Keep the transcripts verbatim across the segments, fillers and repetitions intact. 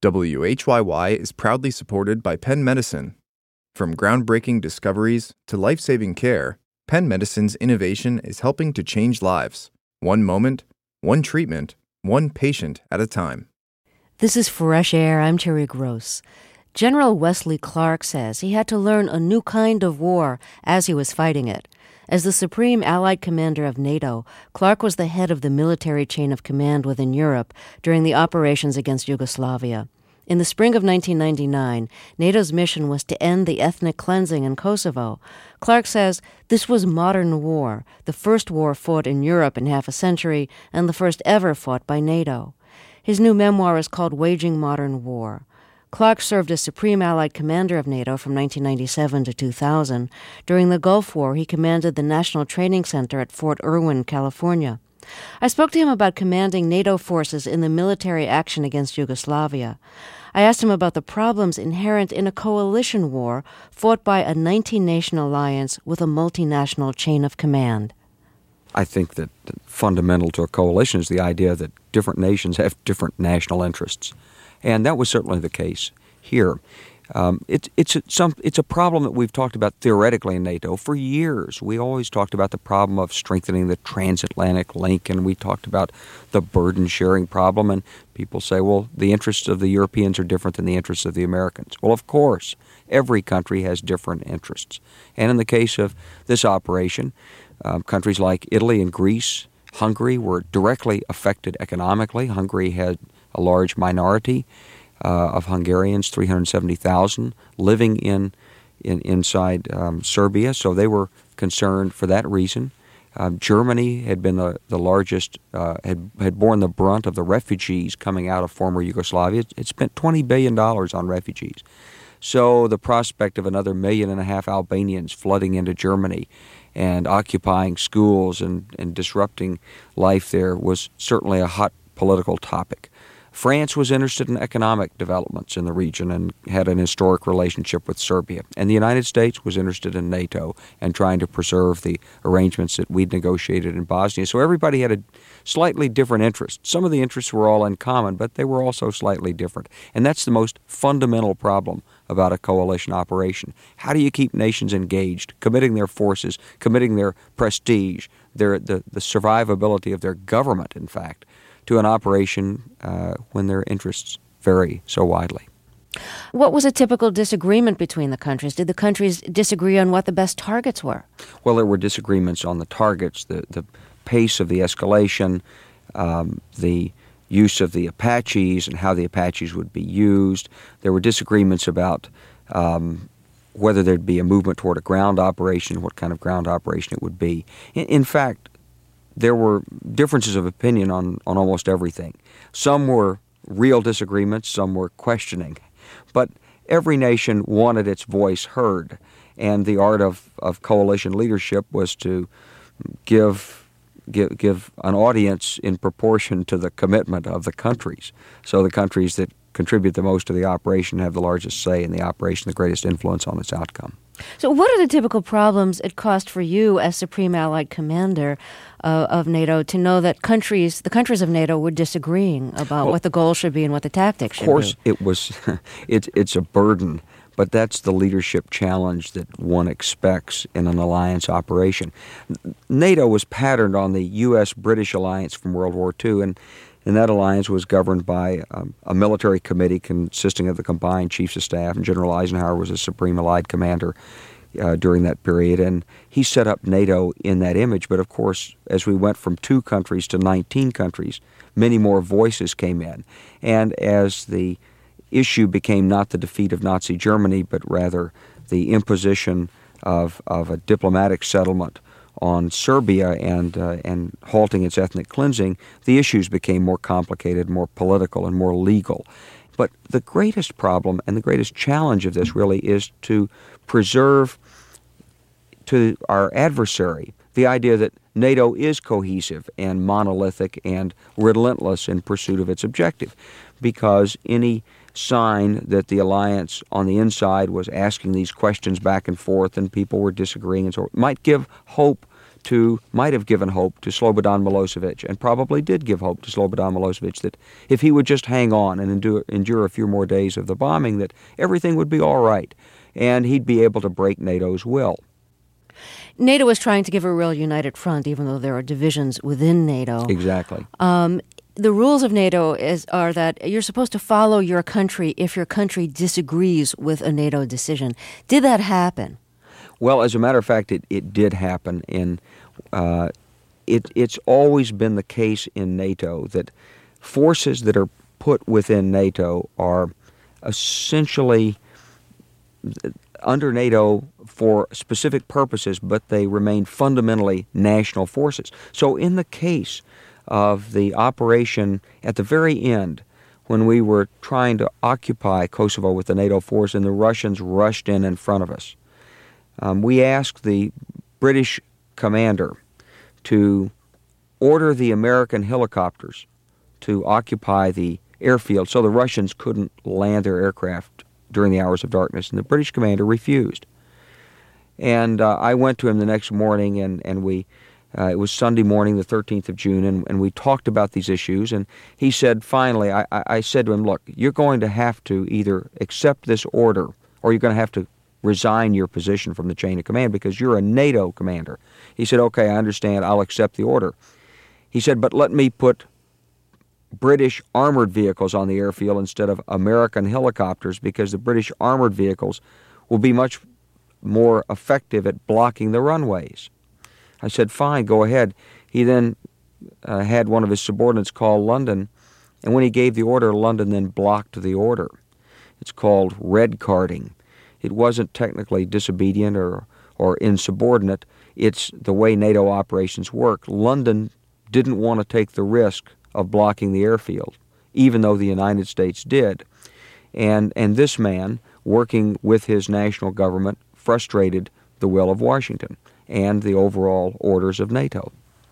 W H Y Y is proudly supported by Penn Medicine. From groundbreaking discoveries to life-saving care, Penn Medicine's innovation is helping to change lives, one moment, one treatment, one patient at a time. This is Fresh Air. I'm Terry Gross. General Wesley Clark says he had to learn a new kind of war as he was fighting it. As the Supreme Allied Commander of NATO, Clark was the head of the military chain of command within Europe during the operations against Yugoslavia. In the spring of nineteen ninety-nine, NATO's mission was to end the ethnic cleansing in Kosovo. Clark says this was modern war, the first war fought in Europe in half a century, and the first ever fought by NATO. His new memoir is called Waging Modern War. Clark served as Supreme Allied Commander of NATO from nineteen ninety-seven to two thousand. During the Gulf War, he commanded the National Training Center at Fort Irwin, California. I spoke to him about commanding NATO forces in the military action against Yugoslavia. I asked him about the problems inherent in a coalition war fought by a nineteen-nation alliance with a multinational chain of command. I think that fundamental to a coalition is the idea that different nations have different national interests. And that was certainly the case here. Um, it, it's, a, some, it's a problem that we've talked about theoretically in NATO for years. We always talked about the problem of strengthening the transatlantic link, and we talked about the burden-sharing problem. And people say, well, the interests of the Europeans are different than the interests of the Americans. Well, of course, every country has different interests. And in the case of this operation, um, countries like Italy and Greece, Hungary were directly affected economically. Hungary had a large minority uh, of Hungarians, three hundred seventy thousand, living in, in inside um, Serbia, so they were concerned for that reason. Uh, Germany had been the, the largest, uh, had, had borne the brunt of the refugees coming out of former Yugoslavia. It, it spent twenty billion dollars on refugees. So the prospect of another million and a half Albanians flooding into Germany and occupying schools and, and disrupting life there was certainly a hot political topic. France was interested in economic developments in the region and had an historic relationship with Serbia. And the United States was interested in NATO and trying to preserve the arrangements that we'd negotiated in Bosnia. So everybody had a slightly different interest. Some of the interests were all in common, but they were also slightly different. And that's the most fundamental problem about a coalition operation. How do you keep nations engaged, committing their forces, committing their prestige, their the, the survivability of their government, in fact, to an operation uh, when their interests vary so widely. What was a typical disagreement between the countries? Did the countries disagree on what the best targets were? Well, there were disagreements on the targets, the, the pace of the escalation, um, the use of the Apaches and how the Apaches would be used. There were disagreements about um, whether there'd be a movement toward a ground operation, what kind of ground operation it would be. In, in fact, there were differences of opinion on, on almost everything. Some were real disagreements, some were questioning. But every nation wanted its voice heard, and the art of, of coalition leadership was to give, give, give an audience in proportion to the commitment of the countries. So the countries that contribute the most to the operation have the largest say in the operation, the greatest influence on its outcome. So what are the typical problems it cost for you as Supreme Allied Commander uh, of NATO to know that countries, the countries of NATO were disagreeing about well, what the goal should be and what the tactics should be? Of course, it was, it, it's a burden, but that's the leadership challenge that one expects in an alliance operation. NATO was patterned on the U S British alliance from World War Two, and And that alliance was governed by um, a military committee consisting of the combined chiefs of staff, and General Eisenhower was a Supreme Allied Commander uh, during that period, and he set up NATO in that image. But of course, as we went from two countries to nineteen countries, many more voices came in. And as the issue became not the defeat of Nazi Germany, but rather the imposition of, of a diplomatic settlement on Serbia and uh, and halting its ethnic cleansing, the issues became more complicated, more political, and more legal. But the greatest problem and the greatest challenge of this really is to preserve to our adversary the idea that NATO is cohesive and monolithic and relentless in pursuit of its objective, because any sign that the alliance on the inside was asking these questions back and forth and people were disagreeing and so on might give hope to might have given hope to Slobodan Milosevic, and probably did give hope to Slobodan Milosevic, that if he would just hang on and endure, endure a few more days of the bombing, that everything would be all right, and he'd be able to break NATO's will. NATO is trying to give a real united front, even though there are divisions within NATO. Exactly. Um, the rules of NATO is are that you're supposed to follow your country if your country disagrees with a NATO decision. Did that happen? Well, as a matter of fact, it, it did happen. In uh, it, it's always been the case in NATO that forces that are put within NATO are essentially under NATO for specific purposes, but they remain fundamentally national forces. So in the case of the operation at the very end, when we were trying to occupy Kosovo with the NATO force and the Russians rushed in in front of us, um, we asked the British commander to order the American helicopters to occupy the airfield so the Russians couldn't land their aircraft during the hours of darkness, and the British commander refused. And uh, I went to him the next morning, and, and we, uh, it was Sunday morning, the thirteenth of June, and, and we talked about these issues, and he said, finally, I, I said to him, look, you're going to have to either accept this order, or you're going to have to resign your position from the chain of command, because you're a NATO commander. He said, okay, I understand, I'll accept the order. He said, but let me put British armored vehicles on the airfield instead of American helicopters, because the British armored vehicles will be much more effective at blocking the runways. I said, fine, go ahead. He then uh, had one of his subordinates call London, and when he gave the order, London then blocked the order. It's called red carding. It wasn't technically disobedient or, or insubordinate. It's the way NATO operations work. London didn't want to take the risk of blocking the airfield, even though the United States did. And and this man, working with his national government, frustrated the will of Washington and the overall orders of NATO.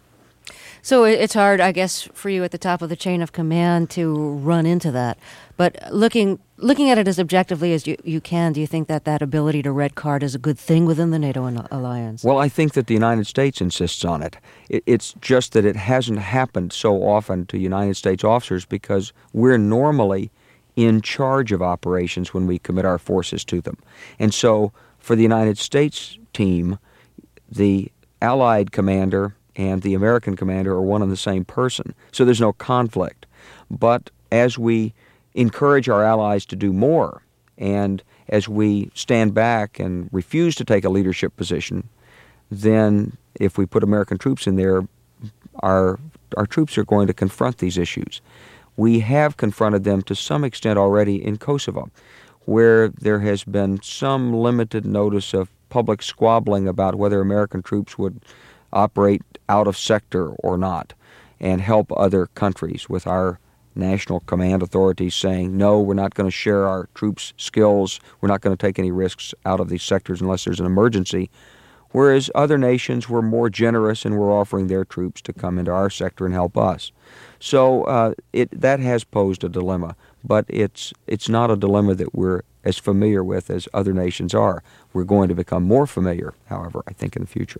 So it's hard, I guess, for you at the top of the chain of command to run into that. But looking looking at it as objectively as you, you can, do you think that that ability to red card is a good thing within the NATO alliance? Well, I think that the United States insists on it. it. It's just that it hasn't happened so often to United States officers because we're normally in charge of operations when we commit our forces to them. And so for the United States team, the Allied commander and the American commander are one and the same person. So there's no conflict. But as we encourage our allies to do more, and as we stand back and refuse to take a leadership position, then if we put American troops in there, our our troops are going to confront these issues. We have confronted them to some extent already in Kosovo, where there has been some limited notice of public squabbling about whether American troops would operate out of sector or not, and help other countries, with our national command authorities saying, no, we're not going to share our troops' skills, we're not going to take any risks out of these sectors unless there's an emergency, whereas other nations were more generous and were offering their troops to come into our sector and help us. So uh, it that has posed a dilemma, but it's it's not a dilemma that we're as familiar with as other nations are. We're going to become more familiar, however, I think, in the future.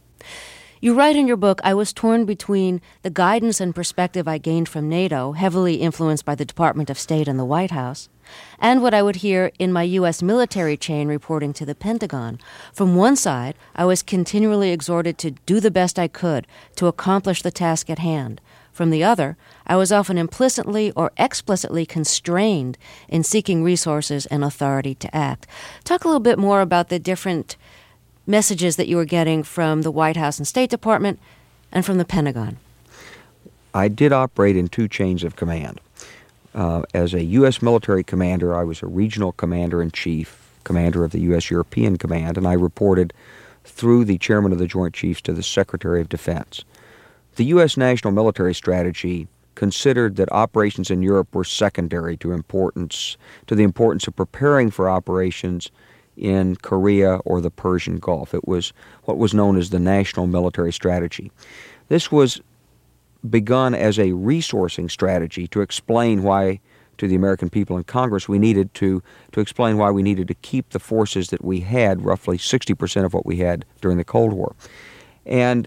You write in your book, I was torn between the guidance and perspective I gained from NATO, heavily influenced by the Department of State and the White House, and what I would hear in my U S military chain reporting to the Pentagon. From one side, I was continually exhorted to do the best I could to accomplish the task at hand. From the other, I was often implicitly or explicitly constrained in seeking resources and authority to act. Talk a little bit more about the different messages that you were getting from the White House and State Department and from the Pentagon. I did operate in two chains of command. Uh, as a U S military commander, I was a regional commander-in-chief, commander of the U S European Command, and I reported through the chairman of the Joint Chiefs to the Secretary of Defense. The U S national military strategy considered that operations in Europe were secondary to importance to the importance of preparing for operations in Korea or the Persian Gulf. It was what was known as the national military strategy. This was begun as a resourcing strategy to explain why, to the American people in Congress, we needed to, to explain why we needed to keep the forces that we had, roughly sixty percent of what we had during the Cold War. And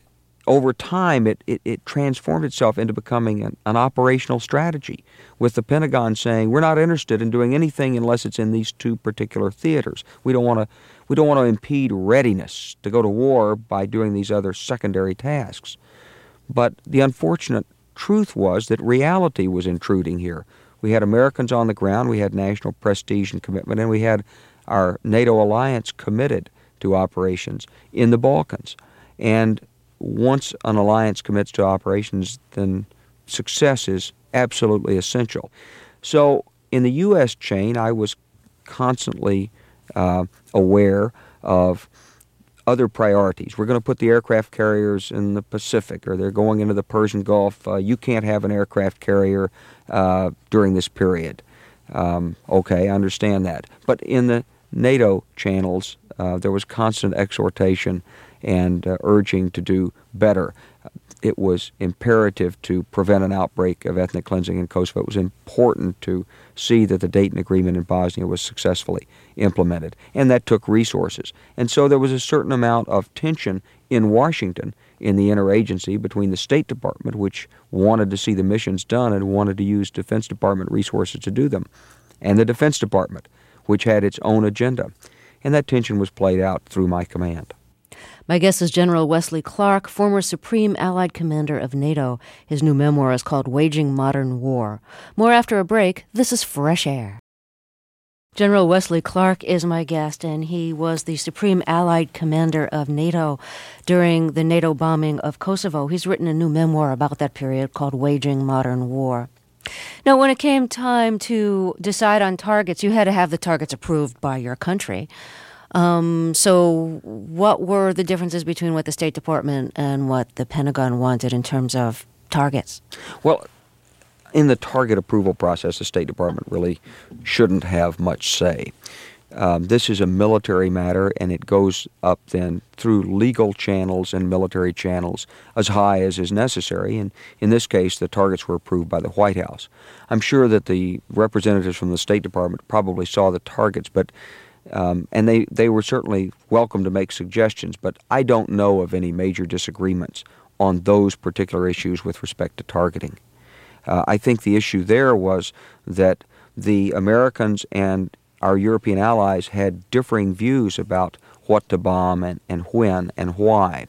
over time, it, it, it transformed itself into becoming an, an operational strategy, with the Pentagon saying, we're not interested in doing anything unless it's in these two particular theaters. We don't want to we don't want to impede readiness to go to war by doing these other secondary tasks. But the unfortunate truth was that reality was intruding here. We had Americans on the ground, we had national prestige and commitment, and we had our NATO alliance committed to operations in the Balkans. And once an alliance commits to operations, then success is absolutely essential. So in the U S chain, I was constantly uh, aware of other priorities. We're going to put the aircraft carriers in the Pacific, or they're going into the Persian Gulf. Uh, you can't have an aircraft carrier uh, during this period. Um, okay, I understand that. But in the NATO channels, uh, there was constant exhortation and uh, urging to do better. It was imperative to prevent an outbreak of ethnic cleansing in Kosovo. It was important to see that the Dayton Agreement in Bosnia was successfully implemented, and that took resources. And so there was a certain amount of tension in Washington in the interagency between the State Department, which wanted to see the missions done and wanted to use Defense Department resources to do them, and the Defense Department, which had its own agenda. And that tension was played out through my command. My guest is General Wesley Clark, former Supreme Allied Commander of NATO. His new memoir is called Waging Modern War. More after a break. This is Fresh Air. General Wesley Clark is my guest, and he was the Supreme Allied Commander of NATO during the NATO bombing of Kosovo. He's written a new memoir about that period called Waging Modern War. Now, when it came time to decide on targets, you had to have the targets approved by your country. Um, so what were the differences between what the State Department and what the Pentagon wanted in terms of targets? Well, in the target approval process, the State Department really shouldn't have much say. Um, this is a military matter, and it goes up then through legal channels and military channels as high as is necessary. And in this case, the targets were approved by the White House. I'm sure that the representatives from the State Department probably saw the targets, but Um, and they, they were certainly welcome to make suggestions, but I don't know of any major disagreements on those particular issues with respect to targeting. Uh, I think the issue there was that the Americans and our European allies had differing views about what to bomb and, and when and why.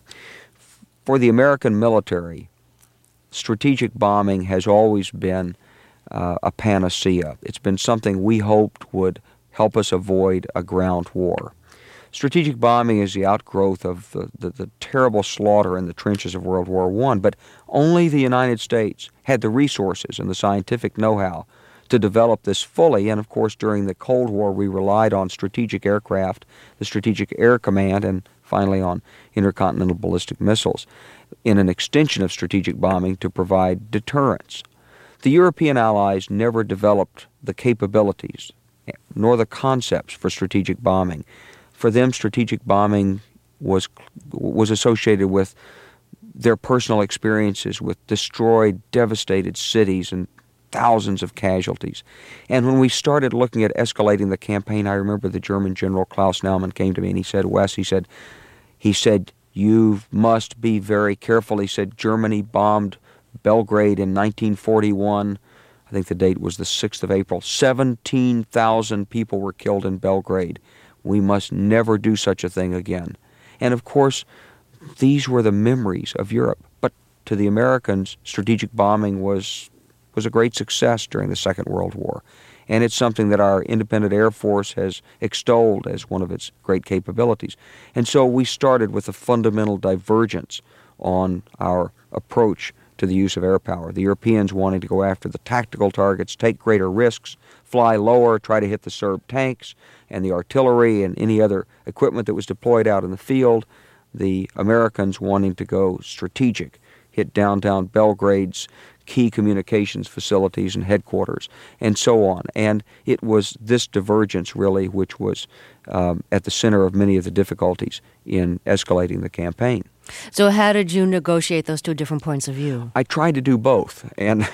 For the American military, strategic bombing has always been uh, a panacea. It's been something we hoped would help us avoid a ground war. Strategic bombing is the outgrowth of the, the, the terrible slaughter in the trenches of World War One, but only the United States had the resources and the scientific know-how to develop this fully, and of course during the Cold War we relied on strategic aircraft, the Strategic Air Command, and finally on intercontinental ballistic missiles in an extension of strategic bombing to provide deterrence. The European allies never developed the capabilities nor the concepts for strategic bombing. For them, strategic bombing was was associated with their personal experiences with destroyed, devastated cities and thousands of casualties. And when we started looking at escalating the campaign, I remember the German General Klaus Naumann came to me and he said, Wes, he said, he said, you must be very careful. He said, Germany bombed Belgrade in nineteen forty-one. I think the date was the sixth of April. seventeen thousand people were killed in Belgrade. We must never do such a thing again. And of course, these were the memories of Europe. But to the Americans, strategic bombing was was a great success during the Second World War. And it's something that our independent Air Force has extolled as one of its great capabilities. And so we started with a fundamental divergence on our approach to the use of air power. The Europeans wanting to go after the tactical targets, take greater risks, fly lower, try to hit the Serb tanks and the artillery and any other equipment that was deployed out in the field. The Americans wanting to go strategic, hit downtown Belgrade's key communications facilities and headquarters, and so on. And it was this divergence, really, which was um, at the center of many of the difficulties in escalating the campaign. So how did you negotiate those two different points of view? I tried to do both, and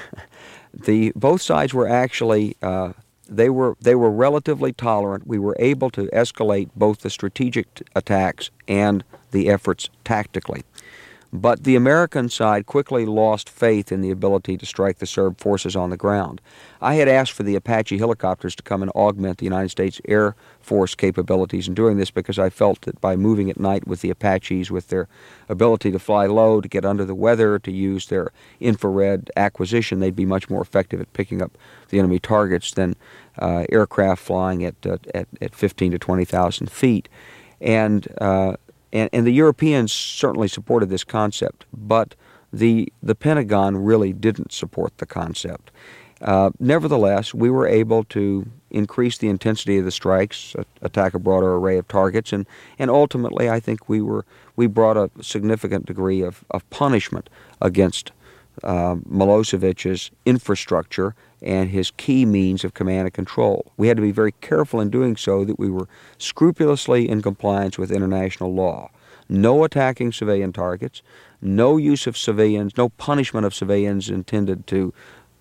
the both sides were actually uh, they were they were relatively tolerant. We were able to escalate both the strategic t- attacks and the efforts tactically. But the American side quickly lost faith in the ability to strike the Serb forces on the ground. I had asked for the Apache helicopters to come and augment the United States Air Force capabilities in doing this because I felt that by moving at night with the Apaches, with their ability to fly low, to get under the weather, to use their infrared acquisition, they'd be much more effective at picking up the enemy targets than uh, aircraft flying at, uh, at at fifteen to twenty thousand feet. And uh, And, and the Europeans certainly supported this concept, but the the Pentagon really didn't support the concept. Uh, nevertheless, we were able to increase the intensity of the strikes, attack a broader array of targets, and, and ultimately I think we were we brought a significant degree of, of punishment against uh, Milosevic's infrastructure and his key means of command and control. We had to be very careful in doing so that we were scrupulously in compliance with international law. No attacking civilian targets, no use of civilians, no punishment of civilians intended to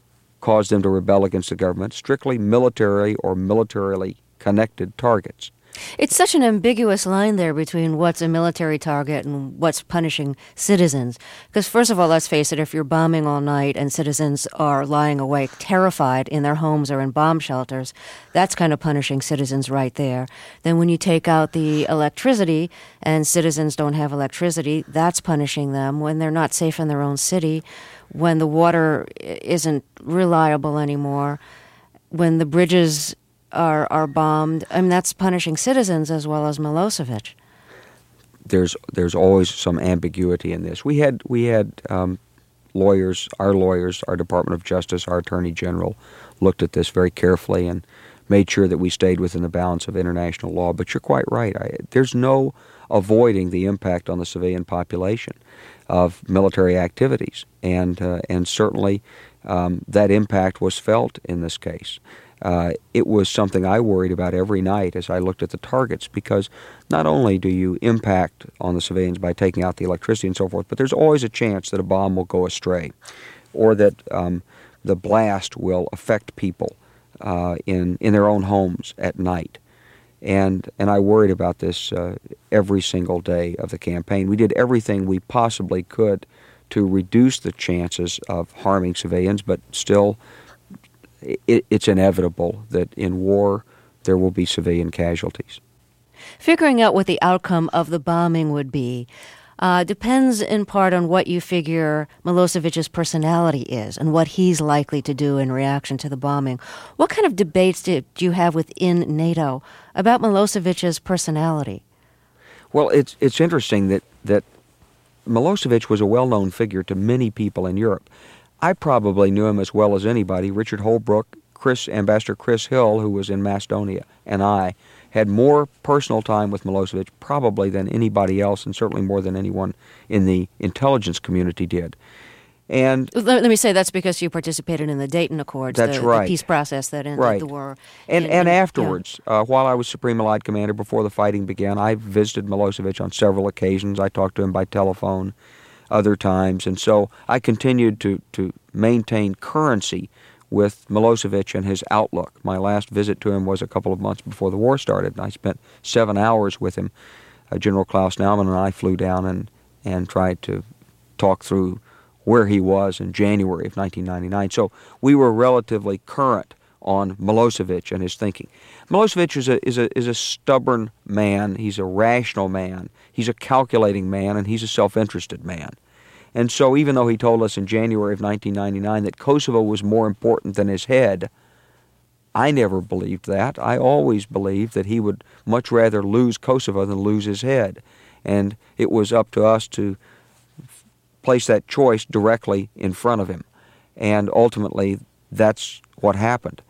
cause them to rebel against the government, strictly military or militarily connected targets. It's such an ambiguous line there between what's a military target and what's punishing citizens. Because first of all, let's face it, if you're bombing all night and citizens are lying awake terrified in their homes or in bomb shelters, that's kind of punishing citizens right there. Then when you take out the electricity and citizens don't have electricity, that's punishing them when they're not safe in their own city, when the water isn't reliable anymore, when the bridges are are bombed. I mean, that's punishing citizens as well as Milosevic. There's there's always some ambiguity in this. We had we had um, lawyers, our lawyers, our Department of Justice, our Attorney General looked at this very carefully and made sure that we stayed within the balance of international law. But you're quite right. I, there's no avoiding the impact on the civilian population of military activities, and uh, and certainly um, that impact was felt in this case. Uh, it was something I worried about every night as I looked at the targets, because not only do you impact on the civilians by taking out the electricity and so forth, but there's always a chance that a bomb will go astray or that um, the blast will affect people uh, in, in their own homes at night. And, and I worried about this uh, every single day of the campaign. We did everything we possibly could to reduce the chances of harming civilians, but still It, it's inevitable that in war there will be civilian casualties. Figuring out what the outcome of the bombing would be uh, depends in part on what you figure Milosevic's personality is and what he's likely to do in reaction to the bombing. What kind of debates did you have within NATO about Milosevic's personality? Well, it's it's interesting that, that Milosevic was a well-known figure to many people in Europe. I probably knew him as well as anybody. Richard Holbrooke, Chris, Ambassador Chris Hill, who was in Macedonia, and I had more personal time with Milosevic probably than anybody else, and certainly more than anyone in the intelligence community did. And let, let me say that's because you participated in the Dayton Accords, that's the, right. the peace process that ended right. the war. And in, and in, afterwards, yeah. uh, while I was Supreme Allied Commander before the fighting began, I visited Milosevic on several occasions. I talked to him by telephone other times, and so I continued to, to maintain currency with Milosevic and his outlook. My last visit to him was a couple of months before the war started, and I spent seven hours with him. Uh, General Klaus Naumann and I flew down and, and tried to talk through where he was in January of nineteen ninety-nine. So we were relatively current on Milosevic and his thinking. Milosevic is a is a is a stubborn man. He's a rational man. He's a calculating man, and he's a self-interested man. And so even though he told us in January of nineteen ninety-nine that Kosovo was more important than his head, I never believed that. I always believed that he would much rather lose Kosovo than lose his head. And it was up to us to place that choice directly in front of him. And ultimately, that's what happened.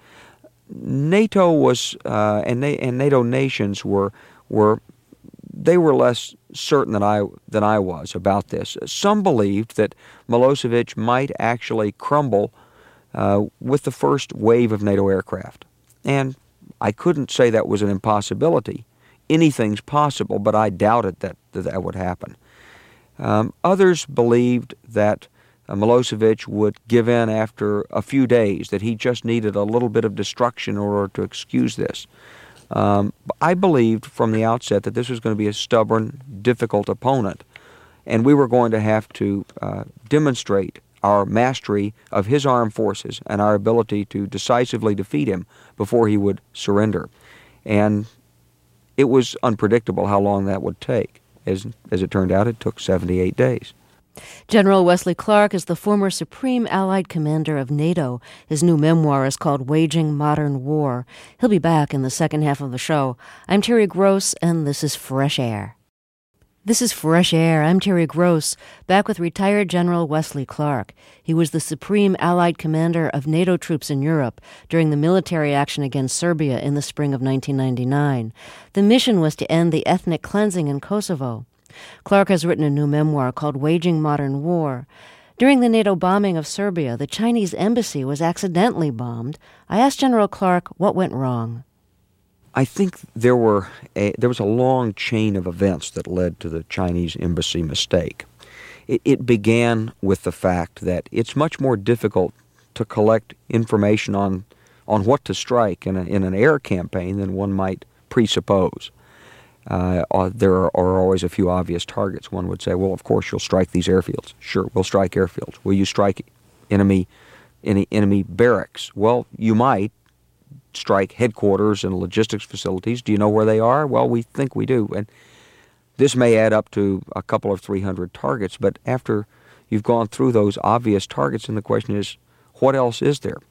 NATO was, uh, and, Na- and NATO nations were, were, they were less certain than I than I was about this. Some believed that Milosevic might actually crumble uh, with the first wave of NATO aircraft, and I couldn't say that was an impossibility. Anything's possible, but I doubted that that, that would happen. Um, others believed that uh, Milosevic would give in after a few days, that he just needed a little bit of destruction in order to excuse this. Um, I believed from the outset that this was going to be a stubborn, difficult opponent, and we were going to have to uh, demonstrate our mastery of his armed forces and our ability to decisively defeat him before he would surrender. And it was unpredictable how long that would take. As, as it turned out, it took seventy-eight days. General Wesley Clark is the former Supreme Allied Commander of NATO. His new memoir is called Waging Modern War. He'll be back in the second half of the show. I'm Terry Gross, and this is Fresh Air. This is Fresh Air. I'm Terry Gross, back with retired General Wesley Clark. He was the Supreme Allied Commander of NATO troops in Europe during the military action against Serbia in the spring of nineteen ninety-nine. The mission was to end the ethnic cleansing in Kosovo. Clark has written a new memoir called Waging Modern War. During the NATO bombing of Serbia, the Chinese embassy was accidentally bombed. I asked General Clark what went wrong. I think there were a, there was a long chain of events that led to the Chinese embassy mistake. It, it began with the fact that it's much more difficult to collect information on on what to strike in, a, in an air campaign than one might presuppose. Uh, uh, there are, are always a few obvious targets. One would say, well, of course, you'll strike these airfields. Sure, we'll strike airfields. Will you strike enemy, any enemy barracks? Well, you might strike headquarters and logistics facilities. Do you know where they are? Well, we think we do. And this may add up to a couple of three hundred targets, but after you've gone through those obvious targets, and the question is, what else is there?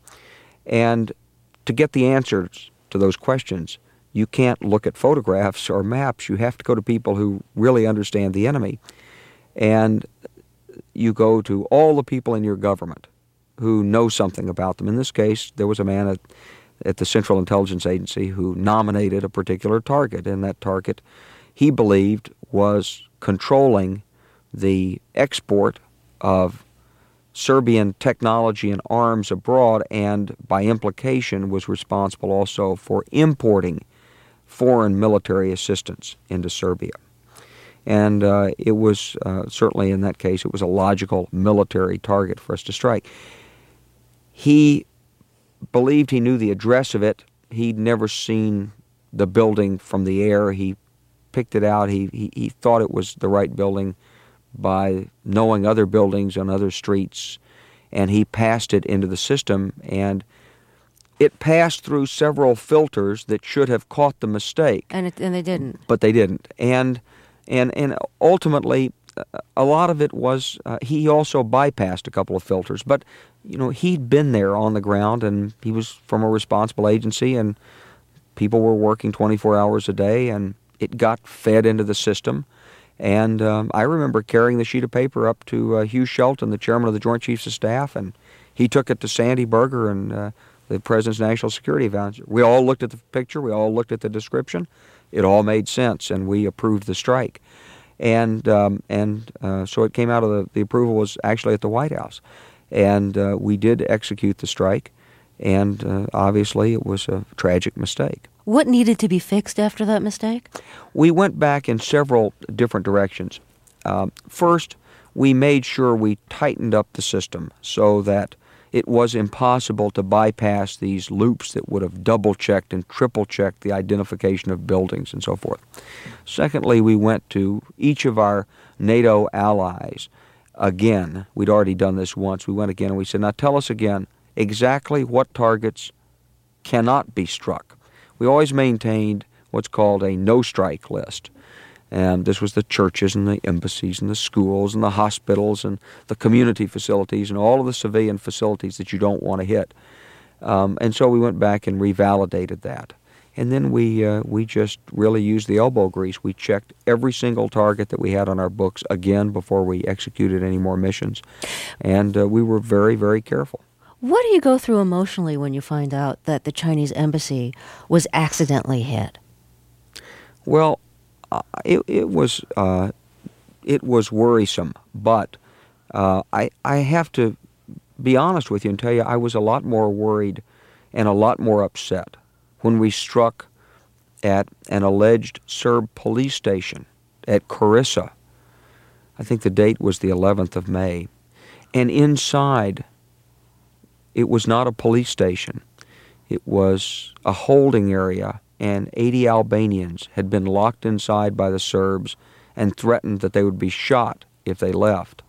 And to get the answers to those questions, you can't look at photographs or maps. You have to go to people who really understand the enemy. And you go to all the people in your government who know something about them. In this case, there was a man at, at the Central Intelligence Agency who nominated a particular target, and that target, he believed, was controlling the export of Serbian technology and arms abroad, and by implication was responsible also for importing foreign military assistance into Serbia. And uh, it was uh, certainly in that case, it was a logical military target for us to strike. He believed he knew the address of it. He'd never seen the building from the air. He picked it out. He, he, he thought it was the right building by knowing other buildings on other streets, and he passed it into the system, and it passed through several filters that should have caught the mistake. And it, and they didn't. But they didn't. And and and ultimately, a lot of it was, uh, he also bypassed a couple of filters. But, you know, he'd been there on the ground, and he was from a responsible agency, and people were working twenty-four hours a day, and it got fed into the system. And um, I remember carrying the sheet of paper up to uh, Hugh Shelton, the chairman of the Joint Chiefs of Staff, and he took it to Sandy Berger and uh, the President's National Security Advisor. We all looked at the picture. We all looked at the description. It all made sense, and we approved the strike. And um, and uh, so it came out of the, the approval was actually at the White House. And uh, we did execute the strike, and uh, obviously it was a tragic mistake. What needed to be fixed after that mistake? We went back in several different directions. Um, first, we made sure we tightened up the system so that it was impossible to bypass these loops that would have double-checked and triple-checked the identification of buildings and so forth. Secondly, we went to each of our NATO allies again. We'd already done this once. We went again and we said, now tell us again exactly what targets cannot be struck. We always maintained what's called a no-strike list. And this was the churches and the embassies and the schools and the hospitals and the community facilities and all of the civilian facilities that you don't want to hit. Um, and so we went back and revalidated that. And then we uh, we just really used the elbow grease. We checked every single target that we had on our books again before we executed any more missions. And uh, we were very, very careful. What do you go through emotionally when you find out that the Chinese embassy was accidentally hit? Well, Uh, it, it was uh, it was worrisome, but uh, I I have to be honest with you and tell you I was a lot more worried and a lot more upset when we struck at an alleged Serb police station at Korisa. I think the date was the eleventh of May, and inside it was not a police station. It was a holding area, and eighty Albanians had been locked inside by the Serbs and threatened that they would be shot if they left.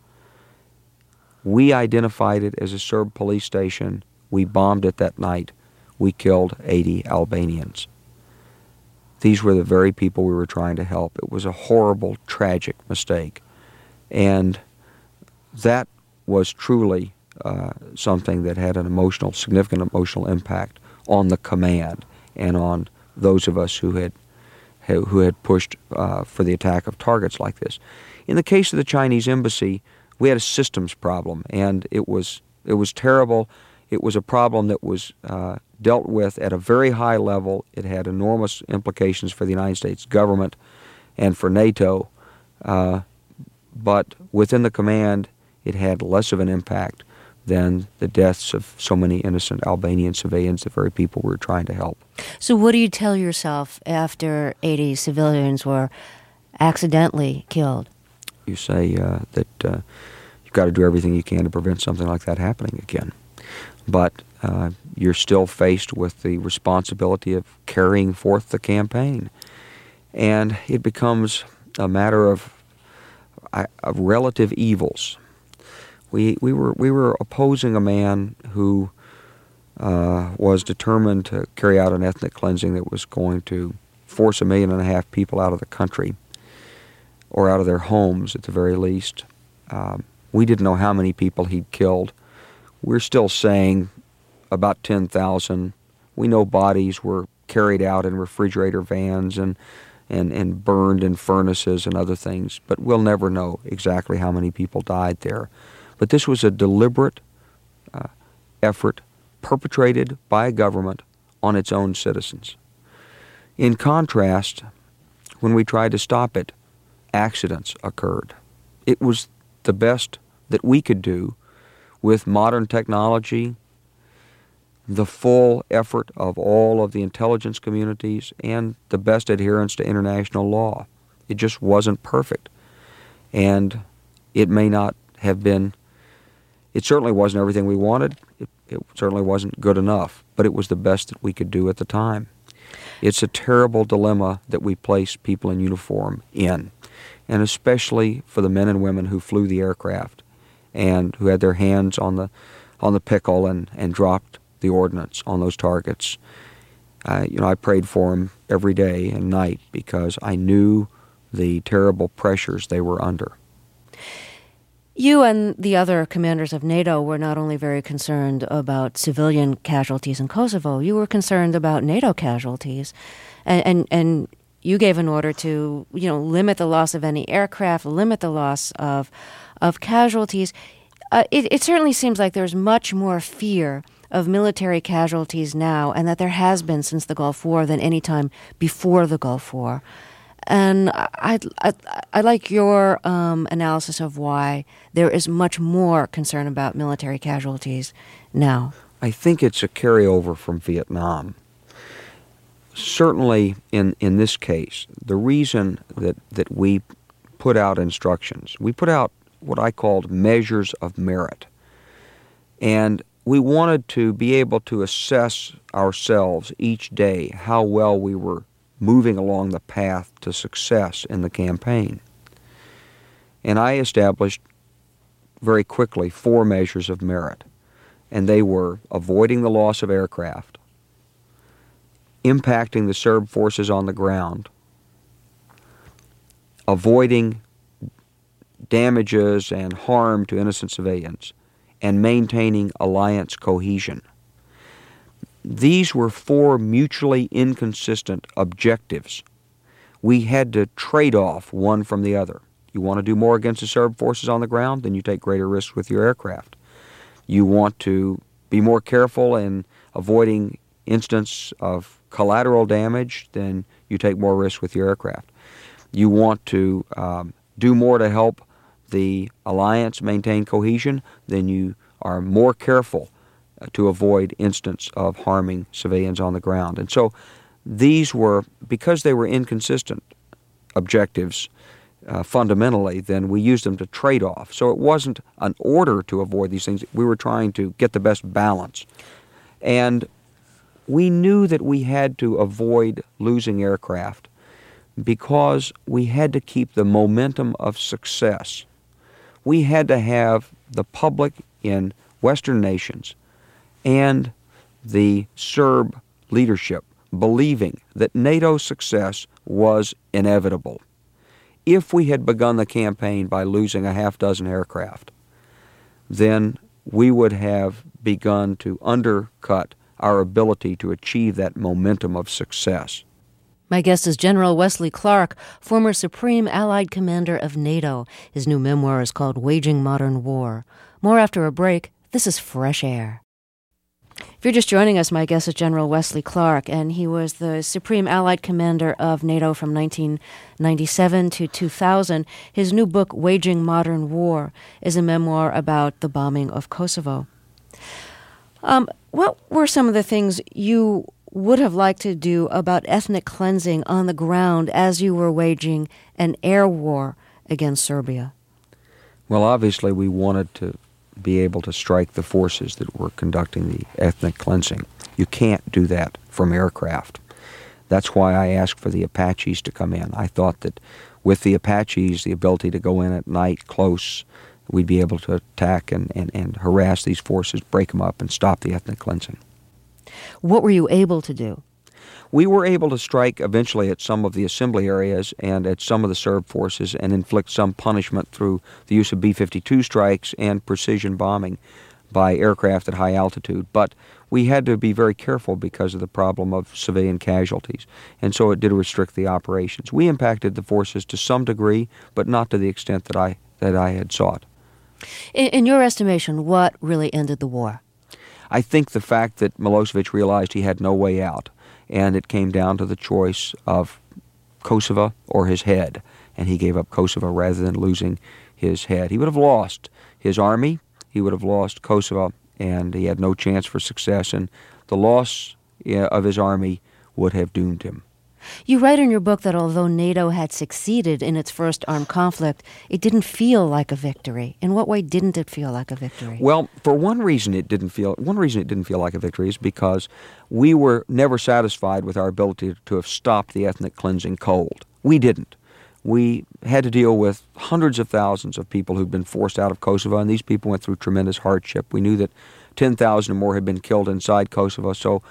We identified it as a Serb police station. We bombed it that night. We killed eighty Albanians. These were the very people we were trying to help. It was a horrible, tragic mistake. And that was truly uh, something that had an emotional, significant emotional impact on the command and on those of us who had who had pushed uh, for the attack of targets like this. In the case of the Chinese embassy, we had a systems problem, and it was it was terrible. It was a problem that was uh, dealt with at a very high level. It had enormous implications for the United States government and for NATO, uh, but within the command, it had less of an impact than the deaths of so many innocent Albanian civilians, the very people we were trying to help. So what do you tell yourself after eighty civilians were accidentally killed? You say uh, that uh, you've got to do everything you can to prevent something like that happening again. But uh, you're still faced with the responsibility of carrying forth the campaign. And it becomes a matter of, of relative evils. We we were we were opposing a man who uh, was determined to carry out an ethnic cleansing that was going to force a million and a half people out of the country, or out of their homes at the very least. Um, we didn't know how many people he'd killed. We're still saying about ten thousand. We know bodies were carried out in refrigerator vans and, and, and burned in furnaces and other things, but we'll never know exactly how many people died there. But this was a deliberate uh, effort perpetrated by a government on its own citizens. In contrast, when we tried to stop it, accidents occurred. It was the best that we could do with modern technology, the full effort of all of the intelligence communities, and the best adherence to international law. It just wasn't perfect. And it may not have been, it certainly wasn't everything we wanted. It, it certainly wasn't good enough, but it was the best that we could do at the time. It's a terrible dilemma that we place people in uniform in, and especially for the men and women who flew the aircraft and who had their hands on the on the pickle and, and dropped the ordnance on those targets. Uh, you know, I prayed for them every day and night because I knew the terrible pressures they were under. You and the other commanders of NATO were not only very concerned about civilian casualties in Kosovo, you were concerned about NATO casualties. And, and, and you gave an order to, you know, limit the loss of any aircraft, limit the loss of of casualties. Uh, it, it certainly seems like there's much more fear of military casualties now, and that there has been since the Gulf War, than any time before the Gulf War. And I'd, I'd, I'd like your um, analysis of why there is much more concern about military casualties now. I think it's a carryover from Vietnam. Certainly in, in this case, the reason that, that we put out instructions, we put out what I called measures of merit. And we wanted to be able to assess ourselves each day how well we were moving along the path to success in the campaign. And I established very quickly four measures of merit. And they were avoiding the loss of aircraft, impacting the Serb forces on the ground, avoiding damages and harm to innocent civilians, and maintaining alliance cohesion. These were four mutually inconsistent objectives. We had to trade off one from the other. You want to do more against the Serb forces on the ground, then you take greater risks with your aircraft. You want to be more careful in avoiding incidents of collateral damage, then you take more risks with your aircraft. You want to um, do more to help the alliance maintain cohesion, then you are more careful uh, to avoid instances of harming civilians on the ground. And so these were, because they were inconsistent objectives uh, fundamentally, then we used them to trade off. So it wasn't an order to avoid these things. We were trying to get the best balance. And we knew that we had to avoid losing aircraft because we had to keep the momentum of success We had to have the public in Western nations and the Serb leadership believing that NATO's success was inevitable. If we had begun the campaign by losing a half dozen aircraft, then we would have begun to undercut our ability to achieve that momentum of success. My guest is General Wesley Clark, former Supreme Allied Commander of NATO. His new memoir is called Waging Modern War. More after a break. This is Fresh Air. If you're just joining us, my guest is General Wesley Clark, and he was the Supreme Allied Commander of NATO from nineteen ninety-seven to two thousand. His new book, Waging Modern War, is a memoir about the bombing of Kosovo. Um, what were some of the things you would have liked to do about ethnic cleansing on the ground as you were waging an air war against Serbia? Well, obviously we wanted to be able to strike the forces that were conducting the ethnic cleansing. You can't do that from aircraft. That's why I asked for the Apaches to come in. I thought that with the Apaches, the ability to go in at night close, we'd be able to attack and, and, and harass these forces, break them up, and stop the ethnic cleansing. What were you able to do? We were able to strike eventually at some of the assembly areas and at some of the Serb forces and inflict some punishment through the use of B fifty-two strikes and precision bombing by aircraft at high altitude. But we had to be very careful because of the problem of civilian casualties, and so it did restrict the operations. We impacted the forces to some degree, but not to the extent that I, that I had sought. In, in your estimation, what really ended the war? I think the fact that Milosevic realized he had no way out, and it came down to the choice of Kosovo or his head, and he gave up Kosovo rather than losing his head. He would have lost his army, he would have lost Kosovo, and he had no chance for success, and the loss of his army would have doomed him. You write in your book that although NATO had succeeded in its first armed conflict, it didn't feel like a victory. In what way didn't it feel like a victory? Well, for one reason it didn't feel one reason it didn't feel like a victory is because we were never satisfied with our ability to have stopped the ethnic cleansing cold. We didn't. We had to deal with hundreds of thousands of people who'd been forced out of Kosovo, and these people went through tremendous hardship. We knew that ten thousand or more had been killed inside Kosovo, so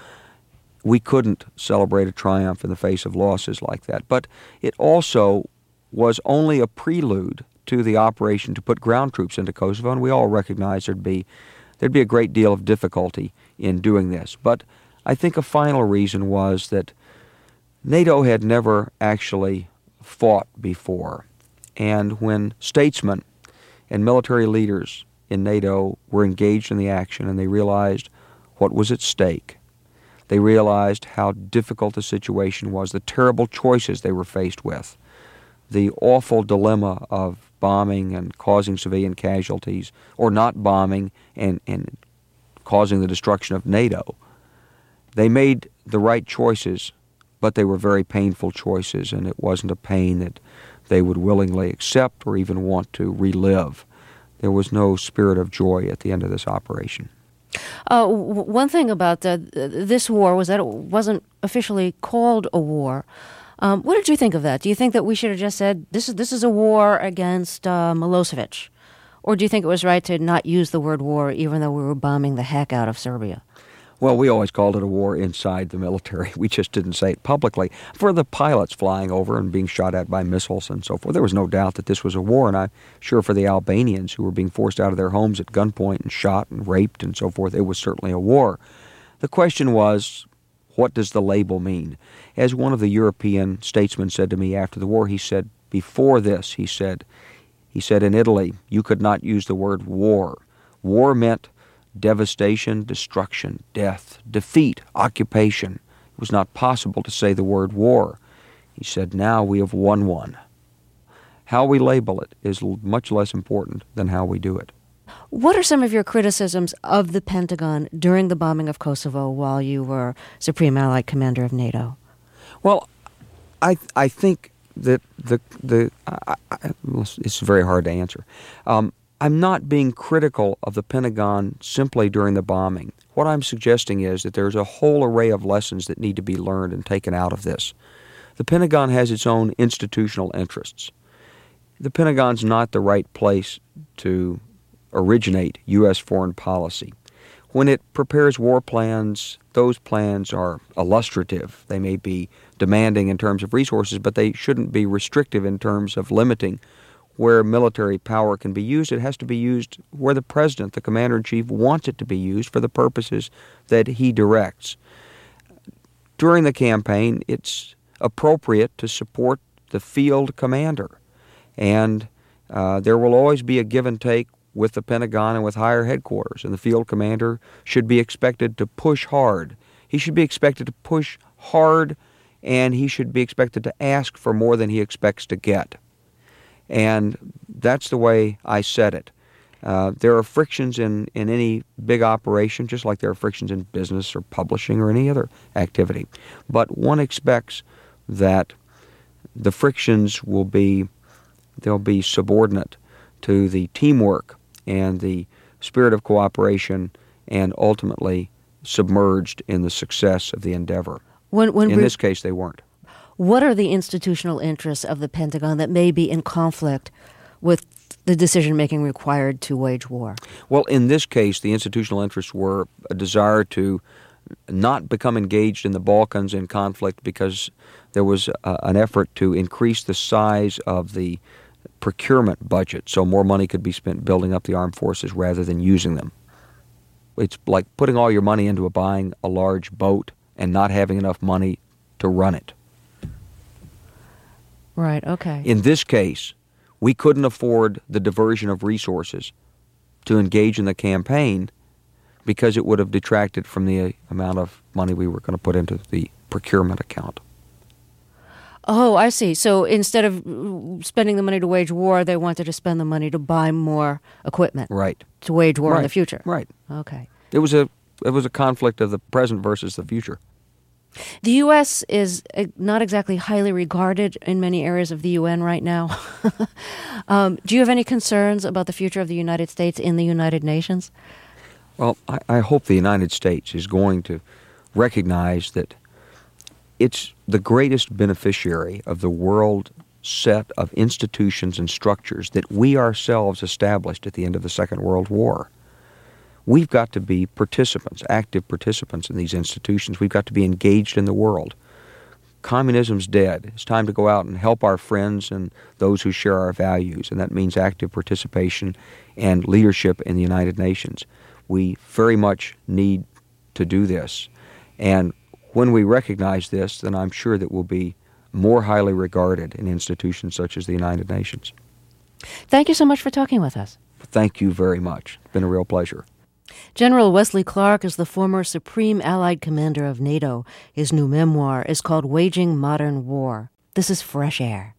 we couldn't celebrate a triumph in the face of losses like that. But it also was only a prelude to the operation to put ground troops into Kosovo, and we all recognized there'd be there'd be a great deal of difficulty in doing this. But I think a final reason was that NATO had never actually fought before. And when statesmen and military leaders in NATO were engaged in the action and they realized what was at stake, they realized how difficult the situation was, the terrible choices they were faced with, the awful dilemma of bombing and causing civilian casualties, or not bombing and, and causing the destruction of NATO. They made the right choices, but they were very painful choices, and it wasn't a pain that they would willingly accept or even want to relive. There was no spirit of joy at the end of this operation. Uh, w- one thing about the, this war was that it wasn't officially called a war. Um, what did you think of that? Do you think that we should have just said, this is this is a war against uh, Milosevic? Or do you think it was right to not use the word war even though we were bombing the heck out of Serbia? Well, we always called it a war inside the military. We just didn't say it publicly. For the pilots flying over and being shot at by missiles and so forth, there was no doubt that this was a war. And I'm sure for the Albanians who were being forced out of their homes at gunpoint and shot and raped and so forth, it was certainly a war. The question was, what does the label mean? As one of the European statesmen said to me after the war, he said, before this, he said, he said, in Italy, you could not use the word war. War meant devastation, destruction, death, defeat, occupation. It was not possible to say the word war. He said, now we have won one. How we label it is much less important than how we do it. What are some of your criticisms of the Pentagon during the bombing of Kosovo while you were Supreme Allied Commander of NATO? Well, I I think that the the I, I, it's very hard to answer. Um, I'm not being critical of the Pentagon simply during the bombing. What I'm suggesting is that there's a whole array of lessons that need to be learned and taken out of this. The Pentagon has its own institutional interests. the Pentagon's not the right place to originate U S foreign policy. When it prepares war plans, those plans are illustrative. They may be demanding in terms of resources, but they shouldn't be restrictive in terms of limiting where military power can be used. It has to be used where the president, the commander-in-chief, wants it to be used for the purposes that he directs. During the campaign, it's appropriate to support the field commander, and uh, there will always be a give and take with the Pentagon and with higher headquarters, and the field commander should be expected to push hard. He should be expected to push hard, and he should be expected to ask for more than he expects to get. And that's the way I said it. Uh, there are frictions in, in any big operation, just like there are frictions in business or publishing or any other activity. But one expects that the frictions will be, they'll be subordinate to the teamwork and the spirit of cooperation, and ultimately submerged in the success of the endeavor. When, when in this case, they weren't. What are the institutional interests of the Pentagon that may be in conflict with the decision-making required to wage war? Well, in this case, the institutional interests were a desire to not become engaged in the Balkans in conflict because there was uh, an effort to increase the size of the procurement budget so more money could be spent building up the armed forces rather than using them. It's like putting all your money into a buying a large boat and not having enough money to run it. Right, okay. In this case, we couldn't afford the diversion of resources to engage in the campaign because it would have detracted from the amount of money we were going to put into the procurement account. Oh, I see. So instead of spending the money to wage war, they wanted to spend the money to buy more equipment. Right. To wage war right. in the future. Right. Okay. It was a it was a conflict of the present versus the future. The U S is not exactly highly regarded in many areas of the U N right now. um, do you have any concerns about the future of the United States in the United Nations? Well, I, I hope the United States is going to recognize that it's the greatest beneficiary of the world set of institutions and structures that we ourselves established at the end of the Second World War. We've got to be participants, active participants in these institutions. We've got to be engaged in the world. Communism's dead. It's time to go out and help our friends and those who share our values, and that means active participation and leadership in the United Nations. We very much need to do this. And when we recognize this, then I'm sure that we'll be more highly regarded in institutions such as the United Nations. Thank you so much for talking with us. Thank you very much. It's been a real pleasure. General Wesley Clark is the former Supreme Allied Commander of NATO. His new memoir is called Waging Modern War. This is Fresh Air.